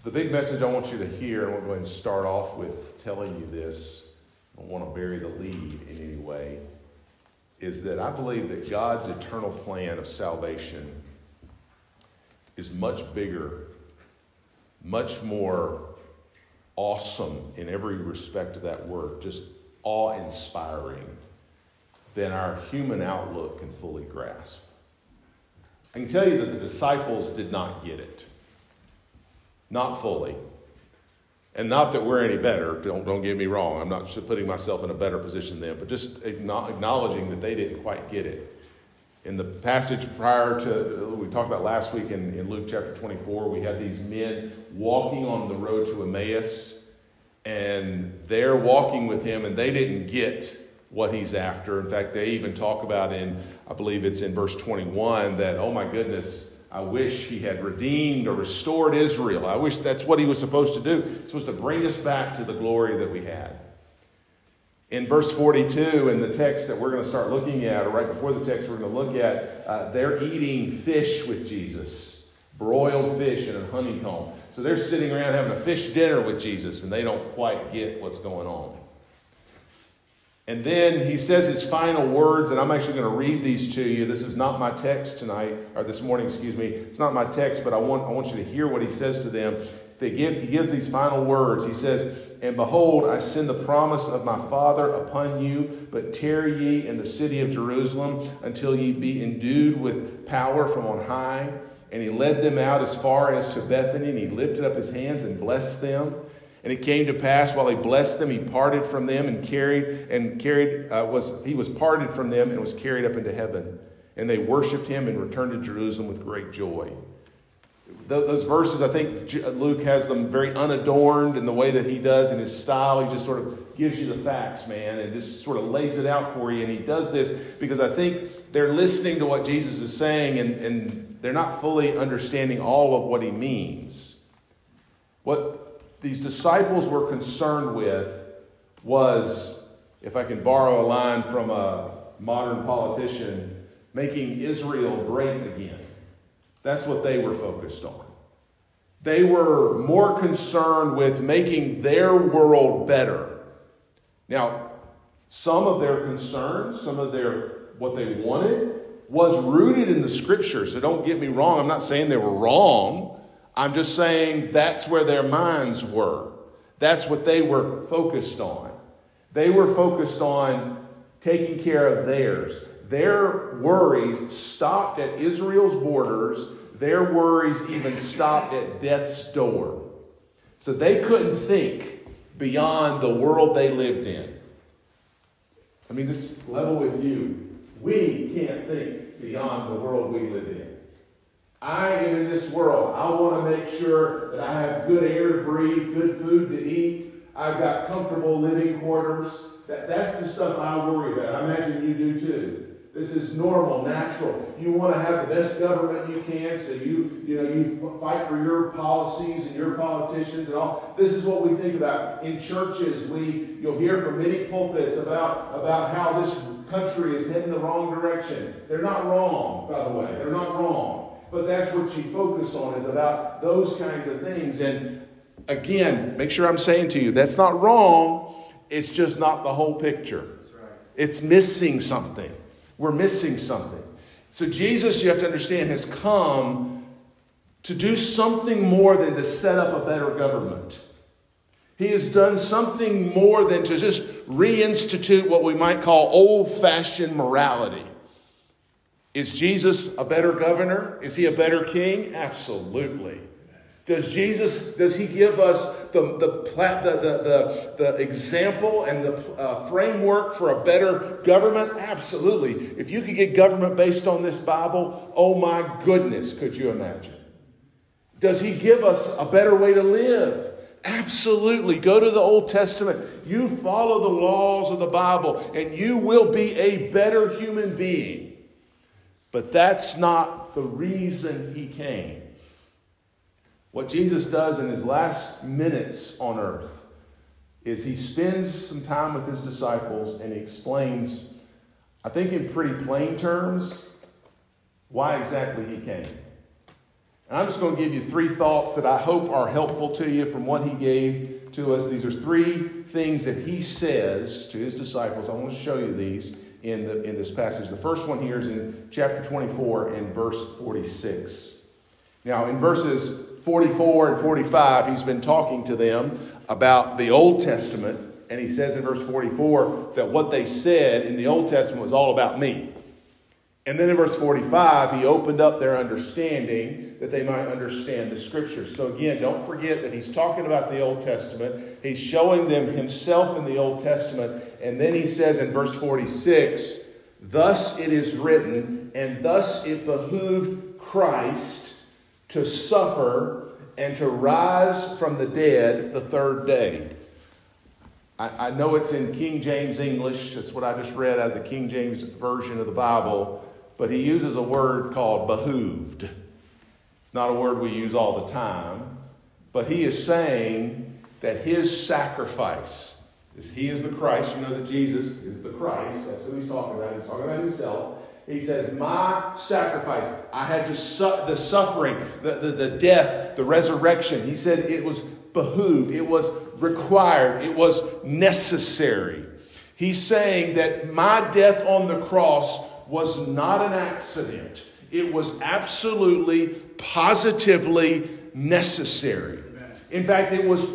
The big message I want you to hear, and I want to go ahead and start off with telling you this, I don't want to bury the lead in any way, is that I believe that God's eternal plan of salvation is much bigger, much more awesome in every respect of that word, just awe-inspiring, than our human outlook can fully grasp. I can tell you that the disciples did not get it. Not fully. And not that we're any better, don't get me wrong. I'm not putting myself in a better position than them, but just acknowledging that they didn't quite get it. In the passage prior to, we talked about last week in Luke chapter 24, we had these men walking on the road to Emmaus, and they're walking with him, and they didn't get what he's after. In fact, they even talk about I believe it's in verse 21, that, oh my goodness, I wish he had redeemed or restored Israel. I wish that's what he was supposed to do. He's supposed to bring us back to the glory that we had. In verse 42, in the text that we're going to start looking at, or right before the text we're going to look at, they're eating fish with Jesus, broiled fish in a honeycomb. So they're sitting around having a fish dinner with Jesus, and they don't quite get what's going on. And then he says his final words, and I'm actually going to read these to you. This is not my text tonight, or this morning, excuse me. It's not my text, but I want you to hear what he says to them. He gives these final words. He says, "And behold, I send the promise of my Father upon you, but tarry ye in the city of Jerusalem until ye be endued with power from on high." And he led them out as far as to Bethany, and he lifted up his hands and blessed them. And it came to pass, while he blessed them, he parted from them he was parted from them and was carried up into heaven. And they worshipped him and returned to Jerusalem with great joy. Those verses, I think Luke has them very unadorned in the way that he does in his style. He just sort of gives you the facts, man, and just sort of lays it out for you. And he does this because I think they're listening to what Jesus is saying, and they're not fully understanding all of what he means. What these disciples were concerned with was, if I can borrow a line from a modern politician, making Israel great again. That's what they were focused on. They were more concerned with making their world better. Now, some of their concerns, some of what they wanted was rooted in the scriptures. So don't get me wrong. I'm not saying they were wrong. I'm just saying that's where their minds were. That's what they were focused on. They were focused on taking care of theirs. Their worries stopped at Israel's borders. Their worries even stopped at death's door. So they couldn't think beyond the world they lived in. I mean, just level with you. We can't think beyond the world we live in. I am in this world. I want to make sure that I have good air to breathe, good food to eat. I've got comfortable living quarters. That's the stuff I worry about. I imagine you do too. This is normal, natural. You want to have the best government you can, so you fight for your policies and your politicians and all. This is what we think about. In churches, you'll hear from many pulpits about how this country is heading the wrong direction. They're not wrong, by the way. They're not wrong. But that's what you focus on, is about those kinds of things. And again, make sure I'm saying to you, that's not wrong. It's just not the whole picture. That's right. It's missing something. We're missing something. So Jesus, you have to understand, has come to do something more than to set up a better government. He has done something more than to just reinstitute what we might call old-fashioned morality. Is Jesus a better governor? Is he a better king? Absolutely. Does he give us the example and the framework for a better government? Absolutely. If you could get government based on this Bible, oh my goodness, could you imagine? Does he give us a better way to live? Absolutely. Go to the Old Testament. You follow the laws of the Bible and you will be a better human being. But that's not the reason he came. What Jesus does in his last minutes on earth is he spends some time with his disciples and he explains, I think in pretty plain terms, why exactly he came. And I'm just going to give you 3 thoughts that I hope are helpful to you from what he gave to us. These are 3 things that he says to his disciples. I want to show you these in this passage. The first one here is in chapter 24 and verse 46. Now, in verses 44 and 45, he's been talking to them about the Old Testament. And he says in verse 44 that what they said in the Old Testament was all about me. And then in verse 45, he opened up their understanding that they might understand the Scriptures. So again, don't forget that he's talking about the Old Testament. He's showing them himself in the Old Testament. And then he says in verse 46, thus it is written, and thus it behooved Christ to suffer and to rise from the dead the 3rd day. I know it's in King James English. That's what I just read out of the King James Version of the Bible. But he uses a word called behooved. It's not a word we use all the time. But he is saying that his sacrifice, as he is the Christ, you know that Jesus is the Christ. That's what he's talking about. He's talking about himself. He says, my sacrifice, I had to the suffering, the death, the resurrection. He said it was behooved. It was required. It was necessary. He's saying that my death on the cross was not an accident. It was absolutely, positively necessary. In fact, it was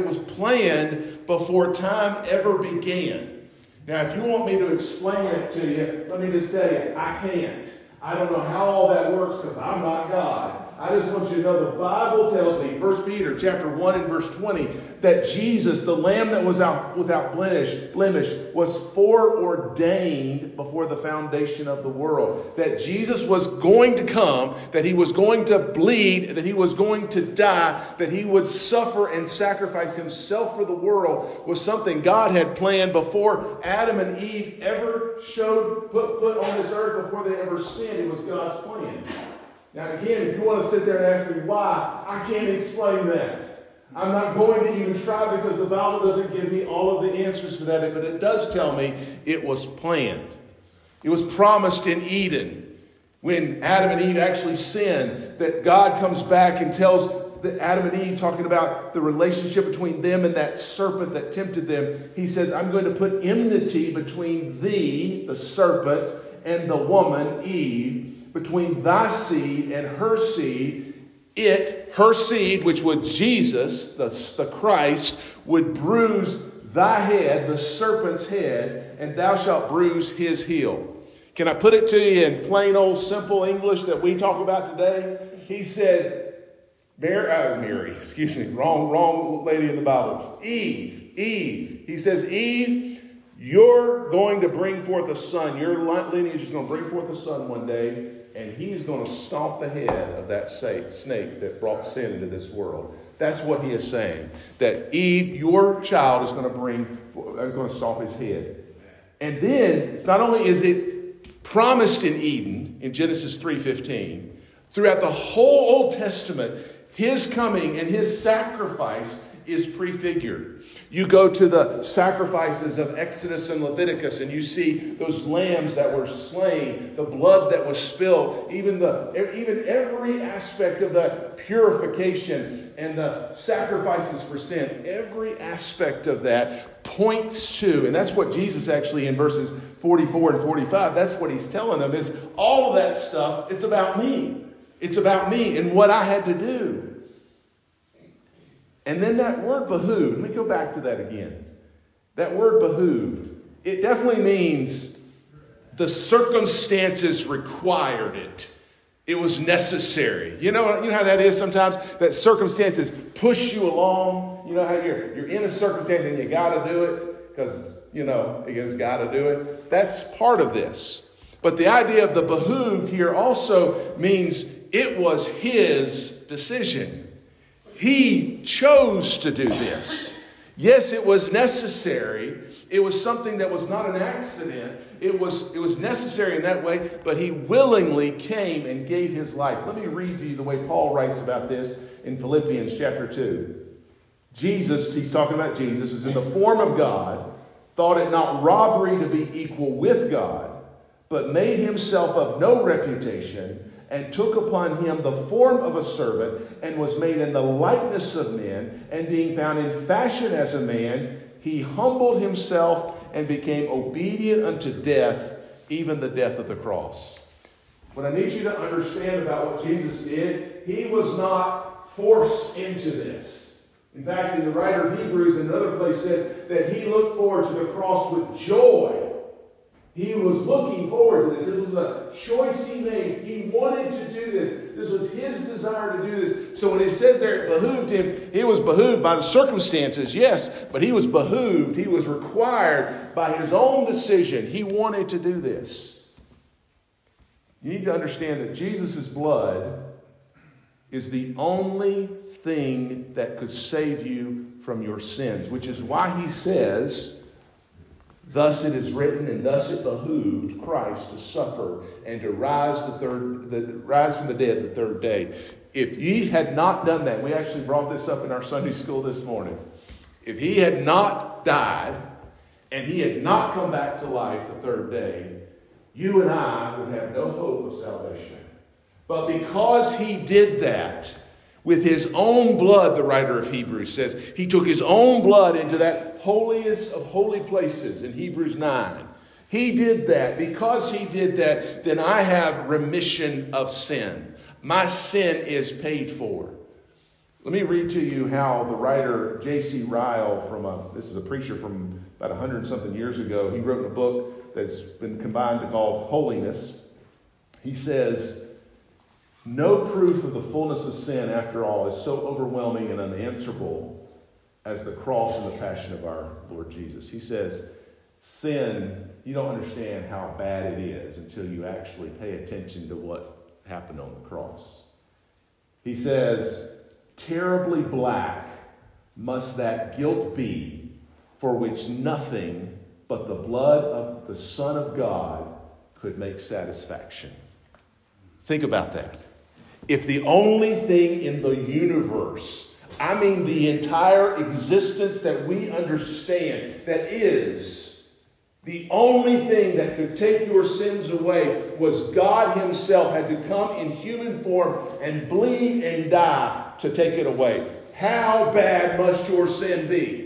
planned before time ever began. Now, if you want me to explain it to you, let me just tell you, I can't. I don't know how all that works because I'm not God. I just want you to know the Bible tells me, 1 Peter chapter 1 and verse 20, that Jesus, the Lamb that was without blemish, was foreordained before the foundation of the world. That Jesus was going to come, that he was going to bleed, that he was going to die, that he would suffer and sacrifice himself for the world was something God had planned before Adam and Eve ever put foot on this earth, before they ever sinned. It was God's plan. Now again, if you want to sit there and ask me why, I can't explain that. I'm not going to even try because the Bible doesn't give me all of the answers for that. But it does tell me it was planned. It was promised in Eden when Adam and Eve actually sinned, that God comes back and tells Adam and Eve, talking about the relationship between them and that serpent that tempted them. He says, I'm going to put enmity between thee, the serpent, and the woman, Eve, between thy seed and her seed. Her seed, which was Jesus, the Christ, would bruise thy head, the serpent's head, and thou shalt bruise his heel. Can I put it to you in plain old simple English that we talk about today? He said, Mary, excuse me, wrong lady in the Bible. Eve. He says, Eve, you're going to bring forth a son. Your lineage is going to bring forth a son one day. And he's going to stomp the head of that snake that brought sin into this world. That's what he is saying. That Eve, your child, is going to stomp his head. And then, it's not only is it promised in Eden, in Genesis 3:15, throughout the whole Old Testament, his coming and his sacrifice is prefigured. You go to the sacrifices of Exodus and Leviticus, and you see those lambs that were slain, the blood that was spilled, even every aspect of the purification and the sacrifices for sin. Every aspect of that points to, and that's what Jesus actually in verses 44 and 45, that's what he's telling them, is all of that stuff, it's about me. It's about me and what I had to do. And then that word behooved, let me go back to that again. That word behooved, it definitely means the circumstances required it. It was necessary. You know how that is sometimes? That circumstances push you along. You know how you're in a circumstance and you got to do it because, you just got to do it. That's part of this. But the idea of the behooved here also means it was his decision. He chose to do this. Yes, it was necessary. It was something that was not an accident. It was necessary in that way, but he willingly came and gave his life. Let me read to you the way Paul writes about this in Philippians chapter 2. Jesus, he's talking about Jesus, is in the form of God, thought it not robbery to be equal with God, but made himself of no reputation, and took upon him the form of a servant, and was made in the likeness of men, and being found in fashion as a man, he humbled himself and became obedient unto death, even the death of the cross. What I need you to understand about what Jesus did, he was not forced into this. In fact, in the writer of Hebrews, in another place, said that he looked forward to the cross with joy. He was looking forward to this. It was a choice he made. He wanted to do this. This was his desire to do this. So when it says there it behooved him, he was behooved by the circumstances, yes, but he was behooved. He was required by his own decision. He wanted to do this. You need to understand that Jesus' blood is the only thing that could save you from your sins, which is why he says, thus it is written, and thus it behooved Christ to suffer and to rise from the dead the third day. If ye had not done that, we actually brought this up in our Sunday school this morning. If he had not died and he had not come back to life the third day, you and I would have no hope of salvation. But because he did that with his own blood, the writer of Hebrews says, he took his own blood into that holiest of holy places in Hebrews 9. He did that. Because he did that, then I have remission of sin. My sin is paid for. Let me read to you how the writer J.C. Ryle, this is a preacher from about 100-something years ago, he wrote a book that's been combined called Holiness. He says, no proof of the fullness of sin, after all, is so overwhelming and unanswerable as the cross and the passion of our Lord Jesus. He says, sin, you don't understand how bad it is until you actually pay attention to what happened on the cross. He says, terribly black must that guilt be, for which nothing but the blood of the Son of God could make satisfaction. Think about that. If the only thing in the universe, I mean the entire existence that we understand, that is the only thing that could take your sins away, was God himself had to come in human form and bleed and die to take it away. How bad must your sin be?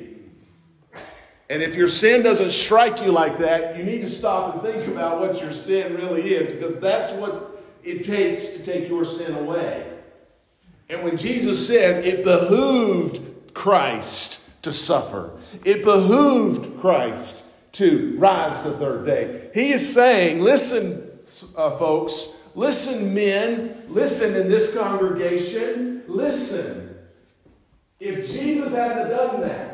And if your sin doesn't strike you like that, you need to stop and think about what your sin really is, because that's what it takes to take your sin away. And when Jesus said it behooved Christ to suffer, it behooved Christ to rise the third day, he is saying, listen, folks, listen, men, listen in this congregation, listen. If Jesus hadn't done that,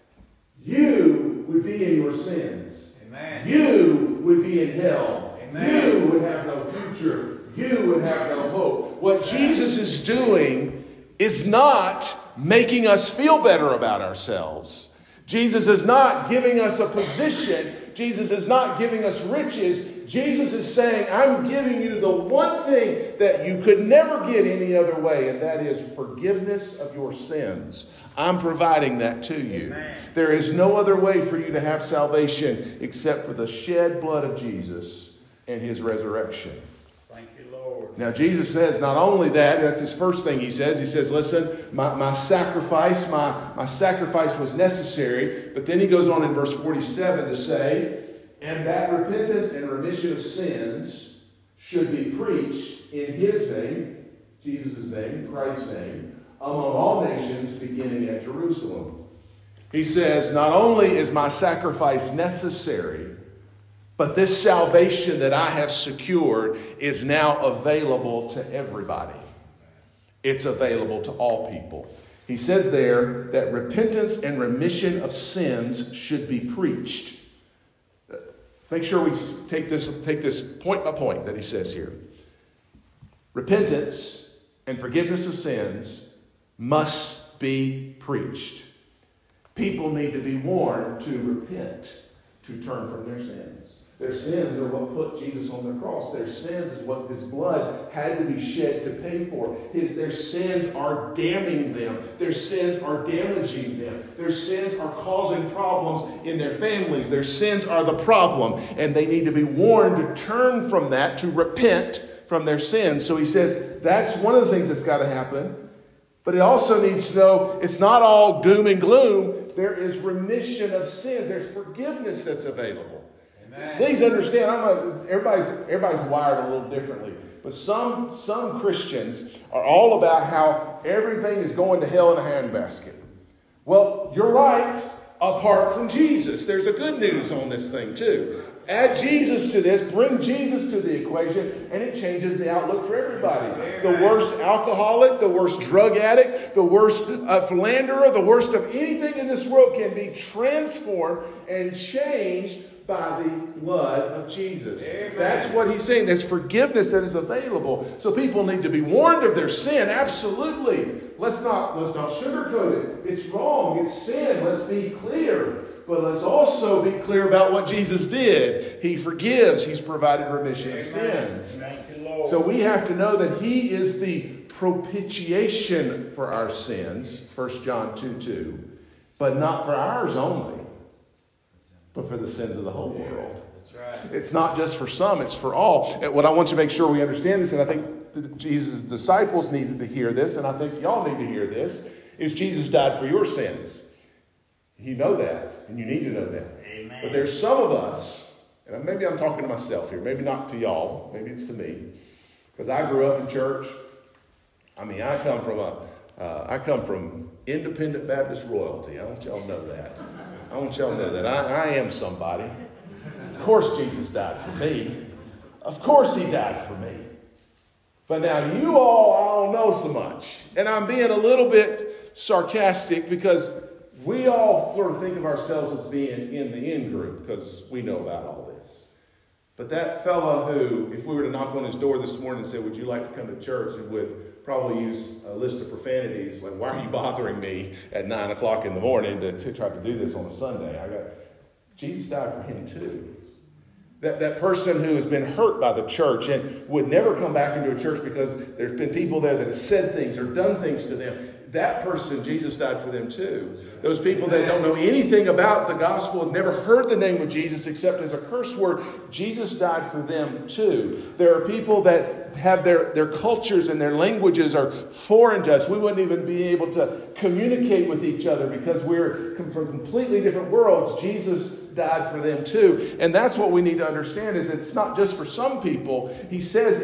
you would be in your sins. Amen. You would be in hell. Amen. You would have no future. You would have no hope. What Jesus is doing is not making us feel better about ourselves. Jesus is not giving us a position. Jesus is not giving us riches. Jesus is saying, I'm giving you the one thing that you could never get any other way, and that is forgiveness of your sins. I'm providing that to you. Amen. There is no other way for you to have salvation except for the shed blood of Jesus and his resurrection. Thank you, Lord. Now, Jesus says not only that, that's his first thing he says. He says, listen, my sacrifice was necessary. But then he goes on in verse 47 to say, and that repentance and remission of sins should be preached in his name, Jesus' name, Christ's name, among all nations, beginning at Jerusalem. He says, not only is my sacrifice necessary, but this salvation that I have secured is now available to everybody. It's available to all people. He says there that repentance and remission of sins should be preached. Make sure we take this point by point that he says here. Repentance and forgiveness of sins must be preached. People need to be warned to repent, to turn from their sins. Their sins are what put Jesus on the cross. Their sins is what his blood had to be shed to pay for. Their sins are damning them. Their sins are damaging them. Their sins are causing problems in their families. Their sins are the problem. And they need to be warned to turn from that, to repent, from their sins. So he says that's one of the things that's got to happen. But he also needs to know it's not all doom and gloom. There is remission of sin. There's forgiveness that's available. Amen. Please understand, everybody's wired a little differently. But some Christians are all about how everything is going to hell in a handbasket. Well, you're right, apart from Jesus. There's a good news on this thing too. Add Jesus to this, bring Jesus to the equation, and it changes the outlook for everybody. Amen. The worst alcoholic, the worst drug addict, the worst philanderer, the worst of anything in this world can be transformed and changed by the blood of Jesus. Amen. That's what he's saying. There's forgiveness that is available. So people need to be warned of their sin. Absolutely. Let's not sugarcoat it. It's wrong. It's sin. Let's be clear. But let's also be clear about what Jesus did. He forgives. He's provided remission of sins. Thank you, Lord. So we have to know that he is the propitiation for our sins, 1 John 2:2, but not for ours only, but for the sins of the whole world. That's right. It's not just for some, it's for all. And what I want you to make sure we understand this, and I think Jesus' disciples needed to hear this, and I think y'all need to hear this, is Jesus died for your sins. You know that, and you need to know that. Amen. But there's some of us, and maybe I'm talking to myself here, maybe not to y'all, maybe it's to me, because I grew up in church. I mean, I come from independent Baptist royalty. I want y'all to know that. I want y'all to know that I am somebody. Of course Jesus died for me. Of course he died for me. But now you all, I don't know so much. And I'm being a little bit sarcastic because we all sort of think of ourselves as being in the in group because we know about all this. But that fellow who, if we were to knock on his door this morning and say, would you like to come to church, and would probably use a list of profanities, like, why are you bothering me at 9 o'clock in the morning to try to do this on a Sunday? Jesus died for him too. That person who has been hurt by the church and would never come back into a church because there's been people there that have said things or done things to them. That person, Jesus died for them too. Those people that don't know anything about the gospel, have never heard the name of Jesus except as a curse word, Jesus died for them too. There are people that have their cultures and their languages are foreign to us. We wouldn't even be able to communicate with each other because we're from completely different worlds. Jesus died for them too. And that's what we need to understand, is it's not just for some people. He says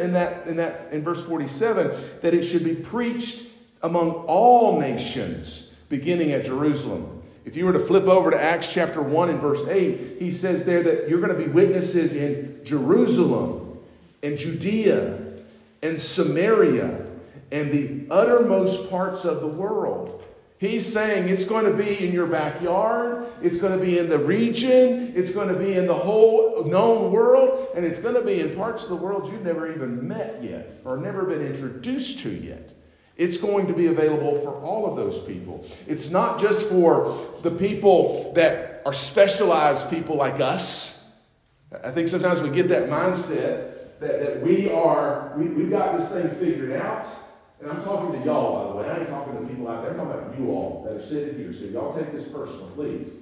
in verse 47 that it should be preached among all nations, beginning at Jerusalem. If you were to flip over to Acts chapter 1 and verse 8, he says there that you're going to be witnesses in Jerusalem and Judea and Samaria and the uttermost parts of the world. He's saying it's going to be in your backyard, it's going to be in the region, it's going to be in the whole known world, and it's going to be in parts of the world you've never even met yet or never been introduced to yet. It's going to be available for all of those people. It's not just for the people that are specialized people like us. I think sometimes we get that mindset that we've got this thing figured out. And I'm talking to y'all, by the way. I ain't talking to people out there. I'm talking about you all that are sitting here. So y'all take this personal, please.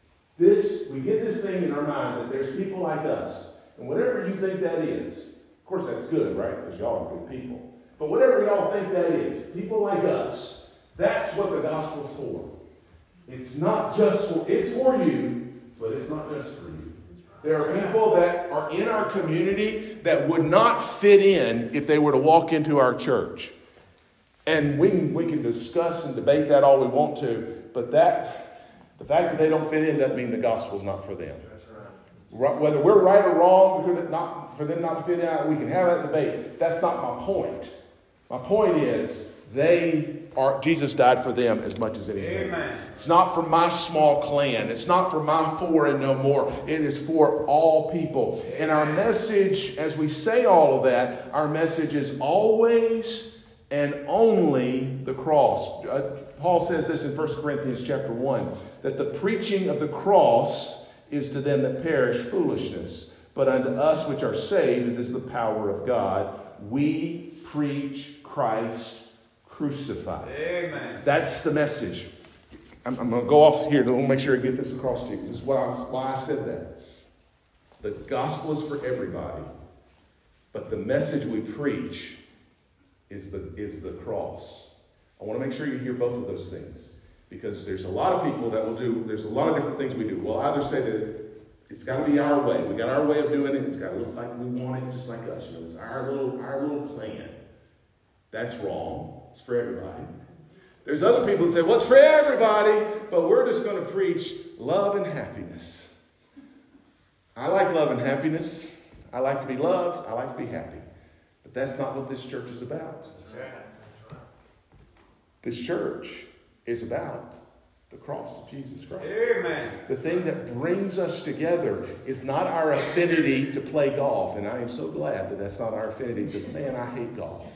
We get this thing in our mind that there's people like us. And whatever you think that is, of course that's good, right? Because y'all are good people. But whatever y'all think that is, people like us, that's what the gospel's for. It's not just for, it's for you, but it's not just for you. There are people that are in our community that would not fit in if they were to walk into our church. And we can discuss and debate that all we want to, but the fact that they don't fit in doesn't mean the gospel's not for them. That's right. Whether we're right or wrong, for them not to fit in, we can have that debate. That's not my point. My point is, Jesus died for them as much as anything. Amen. It's not for my small clan. It's not for my 4 and no more. It is for all people. Amen. And our message, as we say all of that, our message is always and only the cross. Paul says this in 1 Corinthians chapter 1, that the preaching of the cross is to them that perish foolishness, but unto us which are saved it is the power of God. We preach Christ crucified. Amen. That's the message. I'm going to go off here to make sure I get this across to you. This is why I said that. The gospel is for everybody. But the message we preach is the cross. I want to make sure you hear both of those things. Because there's a lot of people that will do, there's a lot of different things we do. We'll either say that it's got to be our way. We got our way of doing it. It's got to look like we want it, just like us. You know, it's our little plan. That's wrong. It's for everybody. There's other people that say, well, it's for everybody, but we're just going to preach love and happiness. I like love and happiness. I like to be loved. I like to be happy. But that's not what this church is about. This church is about the cross of Jesus Christ. Amen. The thing that brings us together is not our affinity to play golf. And I am so glad that that's not our affinity, because, man, I hate golf.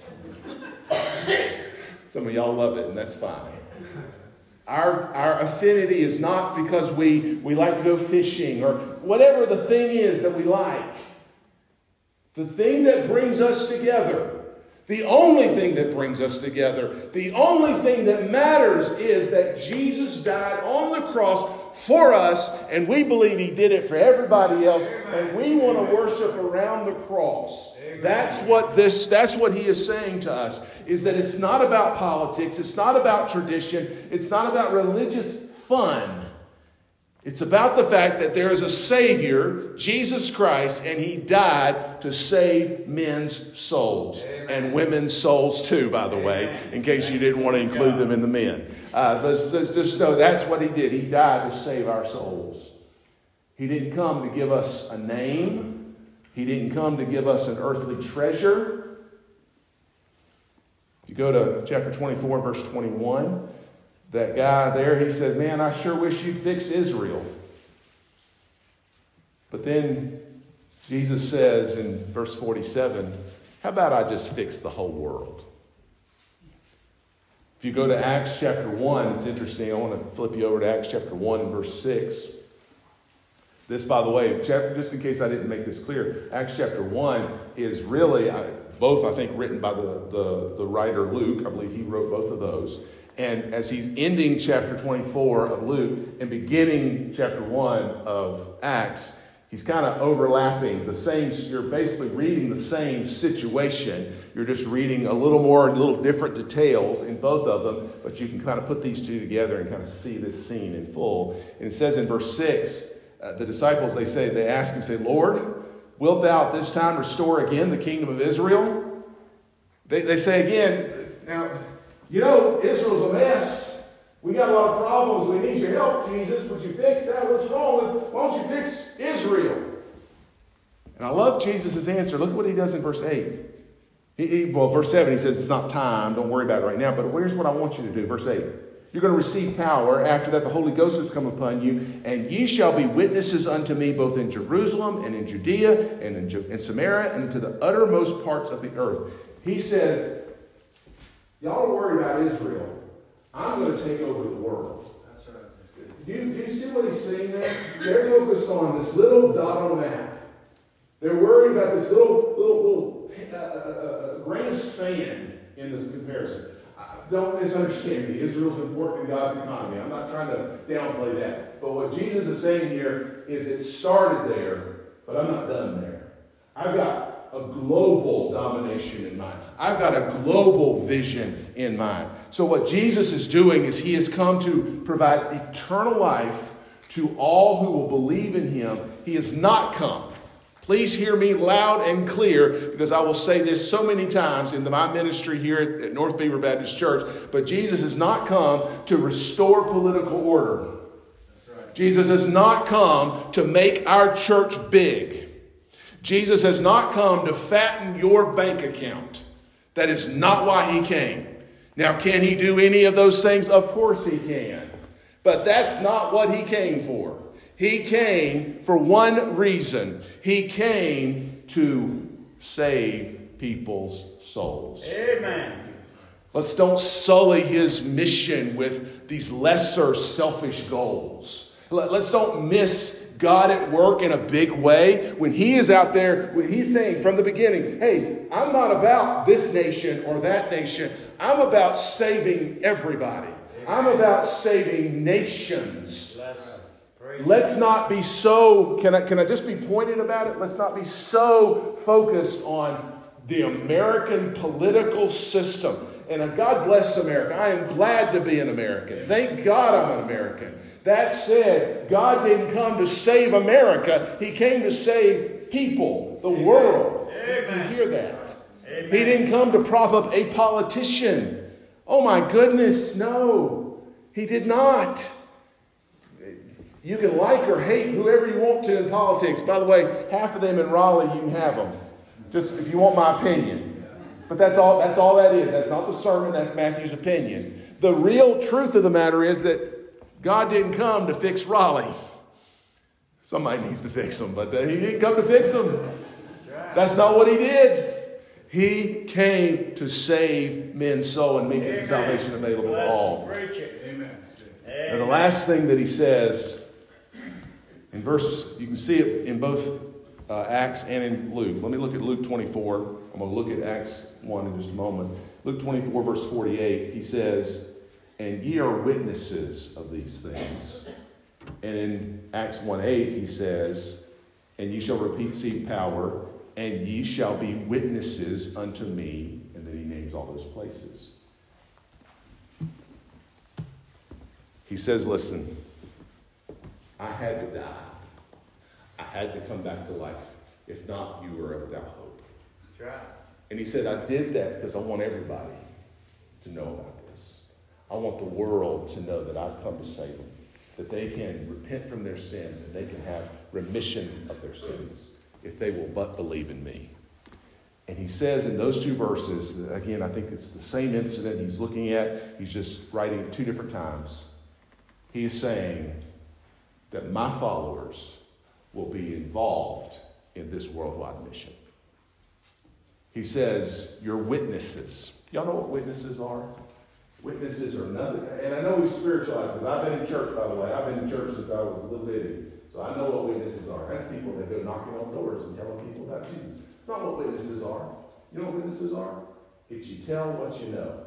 Some of y'all love it, and that's fine. Our affinity is not because we like to go fishing or whatever the thing is that we like. The thing that brings us together, the only thing that brings us together, the only thing that matters is that Jesus died on the cross for us, and we believe he did it for everybody else, and we want to worship around the cross. That's what he is saying to us, is that it's not about politics, it's not about tradition, it's not about religious fun. It's about the fact that there is a Savior, Jesus Christ, and he died to save men's souls. Amen. And women's souls too, by the way, in case you didn't want to include them in the men. Just know that's what he did. He died to save our souls. He didn't come to give us a name. He didn't come to give us an earthly treasure. If you go to chapter 24, verse 21, that guy there, he said, man, I sure wish you'd fix Israel. But then Jesus says in verse 47, how about I just fix the whole world? If you go to Acts chapter 1, it's interesting. I want to flip you over to Acts chapter 1 and verse 6. This, by the way, just in case I didn't make this clear, Acts chapter 1 is really, both I think written by the writer Luke. I believe he wrote both of those. And as he's ending chapter 24 of Luke and beginning chapter 1 of Acts, he's kind of overlapping the same. You're basically reading the same situation. You're just reading a little different details in both of them, but you can kind of put these two together and kind of see this scene in full. And it says in verse 6, the disciples, they ask him, say, Lord, wilt thou at this time restore again the kingdom of Israel? They say again, now, you know, Israel's a mess. We got a lot of problems. We need your help, Jesus. Would you fix that? What's wrong with, why don't you fix Israel? And I love Jesus' answer. Look at what he does in verse 8. Verse 7, he says, it's not time. Don't worry about it right now. But here's what I want you to do. Verse 8. You're going to receive power. After that, the Holy Ghost has come upon you. And ye shall be witnesses unto me both in Jerusalem and in Judea and in Samaria and to the uttermost parts of the earth. He says, y'all don't worry about Israel. I'm going to take over the world. That's right. That's good. Do you see what he's saying there? They're focused on this little dot on a map. They're worried about this little grain of sand in this comparison. Don't misunderstand me. Israel's important in God's economy. I'm not trying to downplay that. But what Jesus is saying here is it started there, but I'm not done there. I've got a global domination in mind. I've got a global vision in mind. So what Jesus is doing is he has come to provide eternal life to all who will believe in him. He has not come. Please hear me loud and clear, because I will say this so many times in my ministry here at North Beaver Baptist Church. But Jesus has not come to restore political order. That's right. Jesus has not come to make our church big. Jesus has not come to fatten your bank account. That is not why he came. Now, can he do any of those things? Of course he can. But that's not what he came for. He came for one reason. He came to save people's souls. Amen. Let's don't sully his mission with these lesser selfish goals. Let's don't miss God at work in a big way. When he is out there, when he's saying from the beginning, hey, I'm not about this nation or that nation. I'm about saving everybody. I'm about saving nations. Let's not be so, can I just be pointed about it? Let's not be so focused on the American political system. And God bless America. I am glad to be an American. Thank God I'm an American. That said, God didn't come to save America. He came to save people, the world. Amen. You hear that? Amen. He didn't come to prop up a politician. Oh my goodness, no. He did not. You can like or hate whoever you want to in politics. By the way, half of them in Raleigh, you can have them. Just if you want my opinion. But that's all that is. That's not the sermon. That's Matthew's opinion. The real truth of the matter is that God didn't come to fix Raleigh. Somebody needs to fix them, but he didn't come to fix them. That's not what he did. He came to save men's soul and make his salvation available to all. Amen. And the last thing that he says in verse, you can see it in both Acts and in Luke. Let me look at Luke 24. I'm going to look at Acts 1 in just a moment. Luke 24, verse 48, he says, "And ye are witnesses of these things." And in Acts 1:8, he says, "And ye shall receive power, and ye shall be witnesses unto me." And then he names all those places. He says, listen, I had to die. I had to come back to life. If not, you were without hope. That's right. And he said, I did that because I want everybody to know about this. I want the world to know that I've come to save them. That they can repent from their sins and they can have remission of their sins if they will but believe in me. And he says in those two verses, again, I think it's the same incident he's looking at. He's just writing it two different times. He is saying that my followers will be involved in this worldwide mission. He says, you're witnesses. Y'all know what witnesses are? Witnesses are nothing. And I know we spiritualize because I've been in church, by the way. I've been in church since I was a little bitty. So I know what witnesses are. That's people that go knocking on doors and telling people about Jesus. It's not what witnesses are. You know what witnesses are? It's you tell what you know.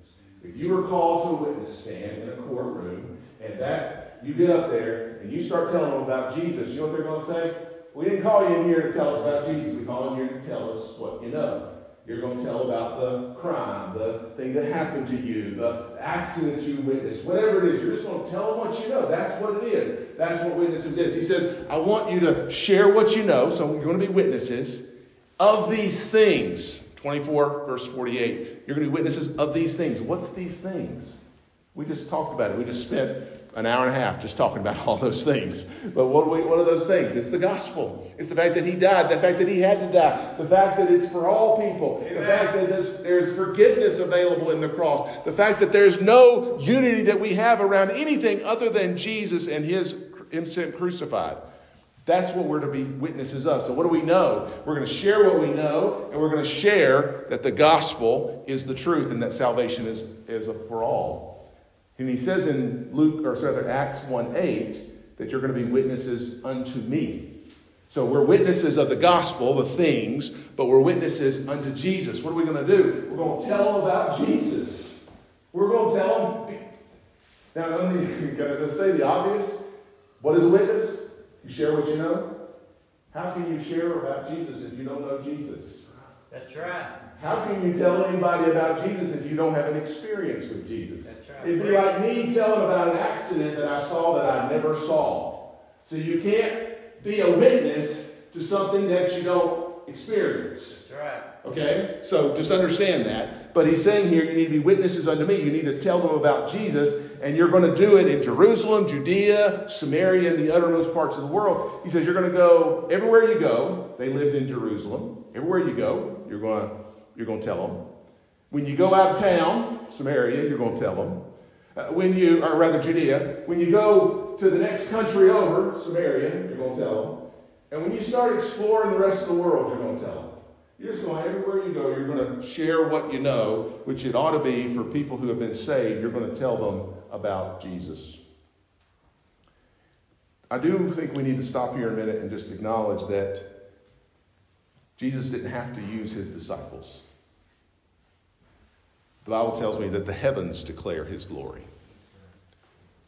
If you were called to a witness stand in a courtroom and that you get up there and you start telling them about Jesus, you know what they're going to say? We didn't call you in here to tell us about Jesus. We called you in here to tell us what you know. You're going to tell about the crime, the thing that happened to you, the accident you witnessed, whatever it is. You're just going to tell them what you know. That's what it is. That's what witnesses is. He says, I want you to share what you know. So you're going to be witnesses of these things. 24, verse 48. You're going to be witnesses of these things. What's these things? We just talked about it. We just spent an hour and a half just talking about all those things. But what are those things? It's the gospel. It's the fact that he died. The fact that he had to die. The fact that it's for all people. Amen. The fact that there's forgiveness available in the cross. The fact that there's no unity that we have around anything other than Jesus and him crucified. That's what we're to be witnesses of. So what do we know? We're going to share what we know, and we're going to share that the gospel is the truth and that salvation is for all. And he says in Acts 1:8 that you're going to be witnesses unto me. So we're witnesses of the gospel, the things, but we're witnesses unto Jesus. What are we going to do? We're going to tell them about Jesus. We're going to tell them. Now, let me say the obvious. What is a witness? You share what you know. How can you share about Jesus if you don't know Jesus? That's right. How can you tell anybody about Jesus if you don't have an experience with Jesus? That's right. It'd be like me telling about an accident that I saw that I never saw. So you can't be a witness to something that you don't experience. That's right. Okay? So just understand that. But he's saying here, you need to be witnesses unto me. You need to tell them about Jesus. And you're going to do it in Jerusalem, Judea, Samaria, and the uttermost parts of the world. He says you're going to go everywhere you go. They lived in Jerusalem. Everywhere you go, you're going to tell them. When you go out of town, Samaria, you're going to tell them. Judea. When you go to the next country over, Samaria, you're going to tell them. And when you start exploring the rest of the world, you're going to tell them. You're just going, everywhere you go, you're going to share what you know, which it ought to be for people who have been saved. You're going to tell them about Jesus. I do think we need to stop here a minute and just acknowledge that Jesus didn't have to use his disciples. The Bible tells me that the heavens declare his glory.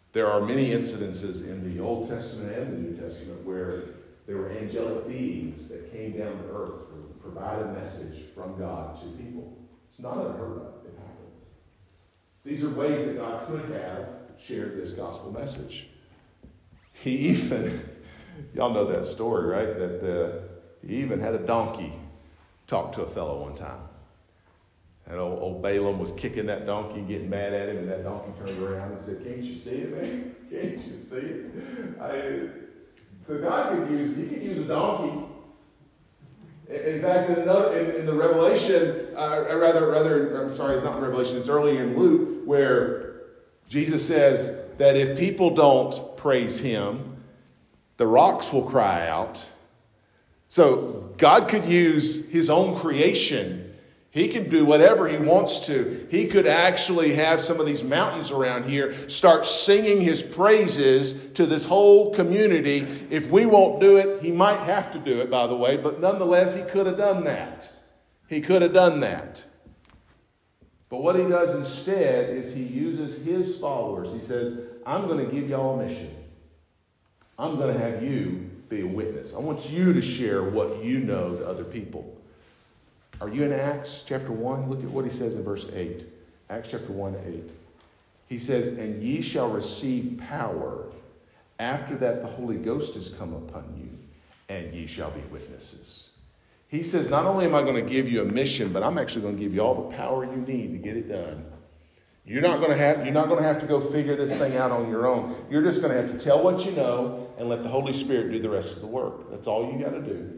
There are many incidences in the Old Testament and the New Testament where there were angelic beings that came down to earth to provide a message from God to people. It's not unheard of. It happens. These are ways that God could have shared this gospel message. He even, y'all know that story, right? That he even had a donkey talk to a fellow one time. And old Balaam was kicking that donkey, getting mad at him, and that donkey turned around and said, "Can't you see it, man? Can't you see it?" So God could use a donkey. In fact, in the Revelation, not in Revelation, it's earlier in Luke, where Jesus says that if people don't praise him, the rocks will cry out. So God could use his own creation. He can do whatever he wants to. He could actually have some of these mountains around here start singing his praises to this whole community. If we won't do it, he might have to do it, by the way. But nonetheless, he could have done that. He could have done that. But what he does instead is he uses his followers. He says, I'm going to give y'all a mission. I'm going to have you be a witness. I want you to share what you know to other people. Are you in Acts chapter 1? Look at what he says in verse 8. Acts chapter 1:8. He says, "And ye shall receive power. After that the Holy Ghost is come upon you, and ye shall be witnesses." He says, not only am I going to give you a mission, but I'm actually going to give you all the power you need to get it done. You're not going to have to go figure this thing out on your own. You're just going to have to tell what you know and let the Holy Spirit do the rest of the work. That's all you got to do.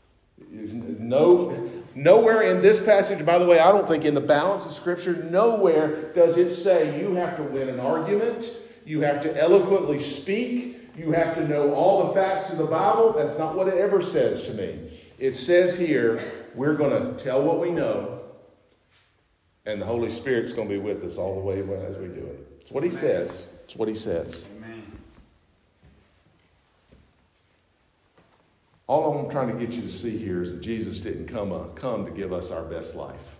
Nowhere in this passage, by the way, I don't think in the balance of Scripture, nowhere does it say you have to win an argument, you have to eloquently speak, you have to know all the facts of the Bible. That's not what it ever says to me. It says here, we're going to tell what we know, and the Holy Spirit's going to be with us all the way as we do it. It's what he says. It's what he says. Amen. All I'm trying to get you to see here is that Jesus didn't come to give us our best life.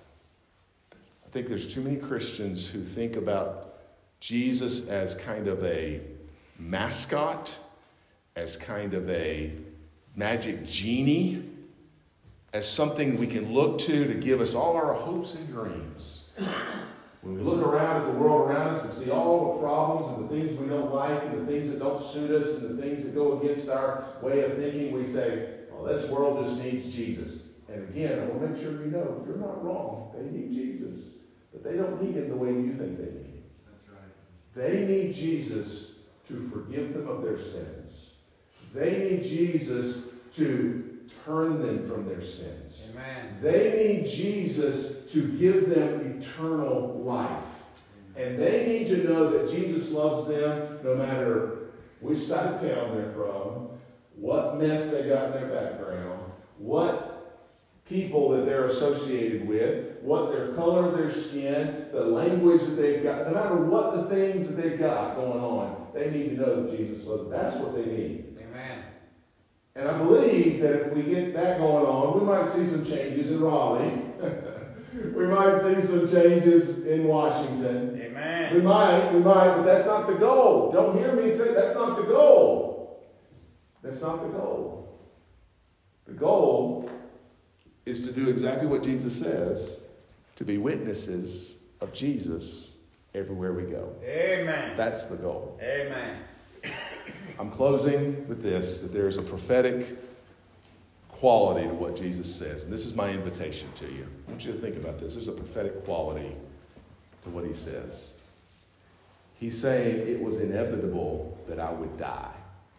I think there's too many Christians who think about Jesus as kind of a mascot, as kind of a magic genie, as something we can look to give us all our hopes and dreams. When we look around at the world around us and see all the problems and the things we don't like and the things that don't suit us and the things that go against our way of thinking, we say, well, this world just needs Jesus. And again, I want to make sure you know, you're not wrong. They need Jesus. But they don't need him the way you think they need him. That's right. They need Jesus to forgive them of their sins. They need Jesus to turn them from their sins. Amen. They need Jesus to give them eternal life. And they need to know that Jesus loves them no matter which side of town they're from, what mess they got in their background, what people that they're associated with, what their color of their skin, the language that they've got, no matter what the things that they've got going on, they need to know that Jesus loves them. That's what they need. Amen. And I believe that if we get that going on, we might see some changes in Raleigh. We might see some changes in Washington. Amen. We might, but that's not the goal. Don't hear me say that's not the goal. That's not the goal. The goal is to do exactly what Jesus says, to be witnesses of Jesus everywhere we go. Amen. That's the goal. Amen. I'm closing with this, that there's a prophetic quality to what Jesus says. And this is my invitation to you. I want you to think about this. There's a prophetic quality to what he says. He's saying it was inevitable that I would die.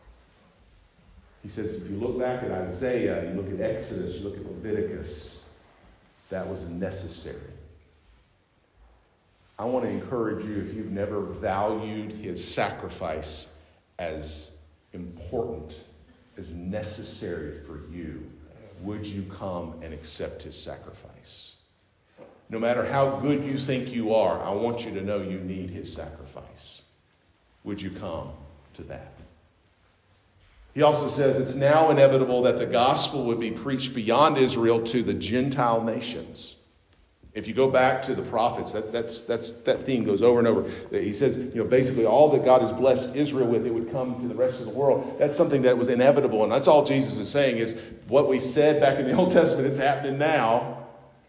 He says, if you look back at Isaiah, you look at Exodus, you look at Leviticus, that was necessary. I want to encourage you, if you've never valued his sacrifice as important, as necessary for you, would you come and accept his sacrifice? No matter how good you think you are, I want you to know you need his sacrifice. Would you come to that? He also says it's now inevitable that the gospel would be preached beyond Israel to the Gentile nations. If you go back to the prophets, that theme goes over and over. He says, basically all that God has blessed Israel with, it would come to the rest of the world. That's something that was inevitable. And that's all Jesus is saying is what we said back in the Old Testament, it's happening now.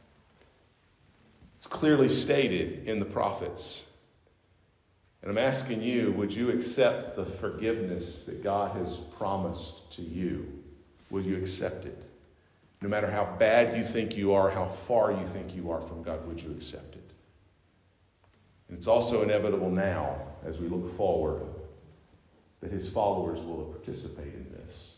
It's clearly stated in the prophets. And I'm asking you, would you accept the forgiveness that God has promised to you? Will you accept it? No matter how bad you think you are, how far you think you are from God, would you accept it? And it's also inevitable now, as we look forward, that his followers will participate in this.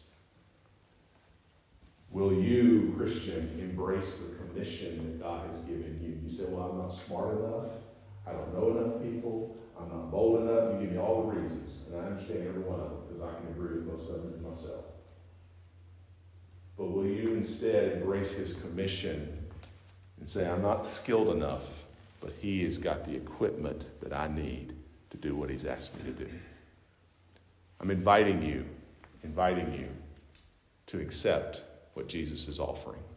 Will you, Christian, embrace the commission that God has given you? You say, well, I'm not smart enough. I don't know enough people. I'm not bold enough. You give me all the reasons. And I understand every one of them because I can agree with most of them myself. But will you instead embrace his commission and say, I'm not skilled enough, but he has got the equipment that I need to do what he's asked me to do? I'm inviting you to accept what Jesus is offering.